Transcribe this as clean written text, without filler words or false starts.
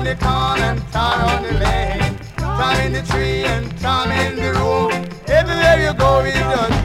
the corn and tar on the lane. Tar in the tree and tar in the room. Everywhere you go, we just